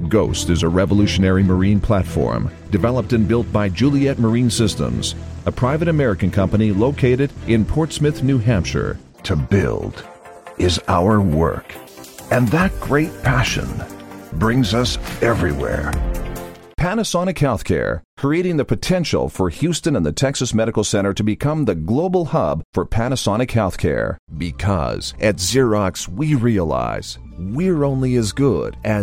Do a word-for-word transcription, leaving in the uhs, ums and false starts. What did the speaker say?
Ghost is a revolutionary marine platform developed and built by Juliet Marine Systems, a private American company located in Portsmouth, New Hampshire. To build is our work, and that great passion brings us everywhere. Panasonic Healthcare, creating the potential for Houston and the Texas Medical Center to become the global hub for Panasonic Healthcare. Because at Xerox we realize we're only as good as